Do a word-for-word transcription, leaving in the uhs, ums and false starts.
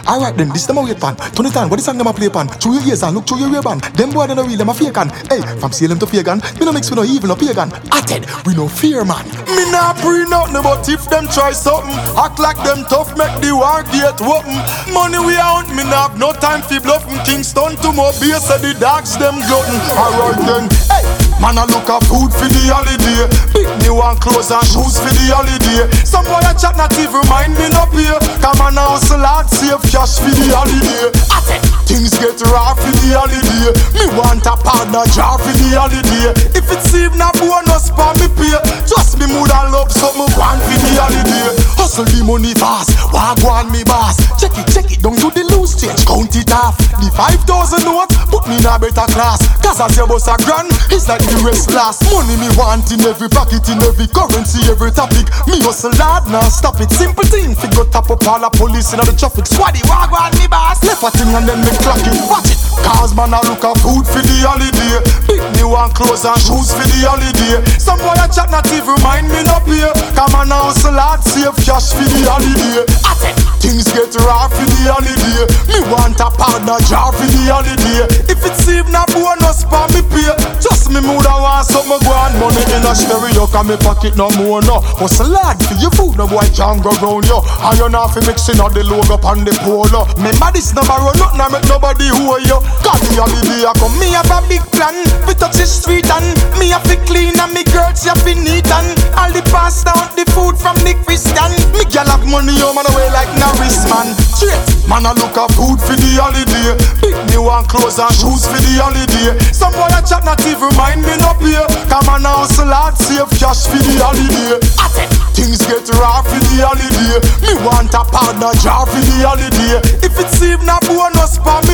Alright then, this them a wait pan. Turn it on, what the song them a play pan? Through your ears and look through your ear band. Them boy they no real, them a fake can. Hey, from Salem to Pagan, me no mix with no evil no pagan. Atted, we no fear man. Me nah pre nothing, but if them try something, act like them tough, make the war gate open. Money we out, me nah have no time for bluffing. Kingston to Mobile, say the dogs them glutton. Alright then, hey. Man a look a food for the holiday. Big new and clothes and shoes for the holiday. Some boy a chat not even mind me no pay. Come on now hustle hard, save cash for the holiday. I said things get raw for the holiday. Me want a partner job for the holiday. If it's even a bonus for me pay, just me mood and love something want for the holiday. Hustle the money fast, walk on me boss. Check it, check it, don't do the loose change, count it off. The five thousand note, put me in a better class. Cause as your boss a grand, it's like the rest class. Money me want in every pocket, in every currency, every topic. Me hustle hard, now stop it. Simple thing, figure tap up all the police in the traffic. Swaddy, walk on me boss. Left a thing and then me clock it. Watch it. Cause man a look a food for the holiday. Big new and clothes and shoes for the holiday. Some boy a chat not even mind me no pay. Come on now hustle hard, save cash for the holiday. I said things get raw for the holiday. Me want a partner job for the holiday. If it's even a bonus for me pay, just me mood I want something go on. Money in a stereo, cause me pocket no more no. Hustle hard for your food, no boy can't go round you. And you not fi mixing all the logo on the polo. Remember this number run nothing I make nobody who you. Cause the holiday I come, me have a big plan. We touch the street and me have to clean and me girls have to neat and all the past down the food from the Christian. Me girl have money home and away like Norris man. Straight, man I look a food for the holiday. Big new and clothes and shoes for the holiday. Some boy a chat not even mind me no pay. Come on now hustle hard, save cash for the holiday. I said things get raw for the holiday. Me want a partner job for the holiday. If it's even a bonus for me